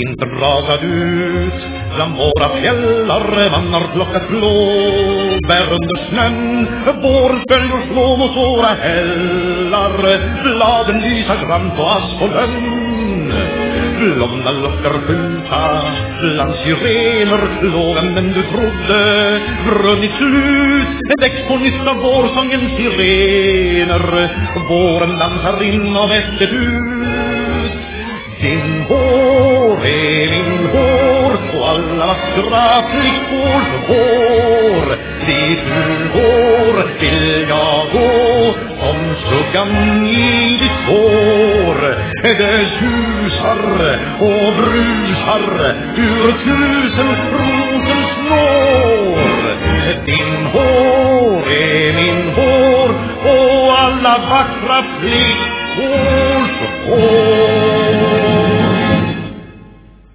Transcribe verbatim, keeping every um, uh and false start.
Vinter rasat ut bland våra fjällar, man har plockat blåbär under snön. Vårföljor slå mot våra hällar, bladen lysa grant på ask och lönn. Blomma lockar skjuta bland syrener, lågan men du trodde brunnit slut. Växt på nyss av vårsångens sirener, våren dansar in och väsket ut. Din hår är min hår och alla vackra flickor hår. Ditt hår vill jag gå om skuggan i ditt hår. Det susar och brusar ur tusen rosens snår. Din hår är min hår och alla vackra flickors hår.